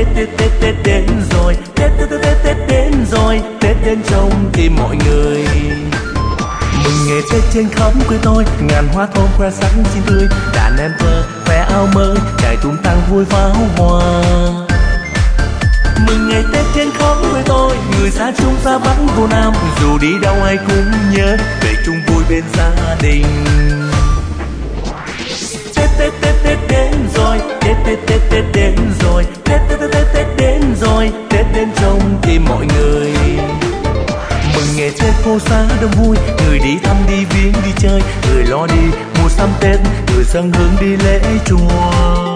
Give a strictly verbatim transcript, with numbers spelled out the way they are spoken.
Tết Tết Tết Tết đến rồi, Tết Tết Tết Tết Tết đến rồi, Tết đến trong tim mọi người. Mừng ngày Tết trên khắp quê tôi, ngàn hoa thơm khoe sắc xinh tươi, đàn em thơ khoe áo mới, trải tung tăng vui pháo hoa. Mừng ngày Tết trên khắp quê tôi, người xa chung xa bắc vô nam, dù đi đâu ai cũng nhớ về chung vui bên gia đình. Tết Tết Tết Tết đến rồi, Tết Tết Tết Tết đến rồi, Tết Tết Tết Tết Tết đến rồi, Tết đến trong tim mọi người. Mừng ngày Tết phố xá đông vui, người đi thăm đi viếng đi chơi, người lo đi mua sắm Tết, người dâng hương đi lễ chùa.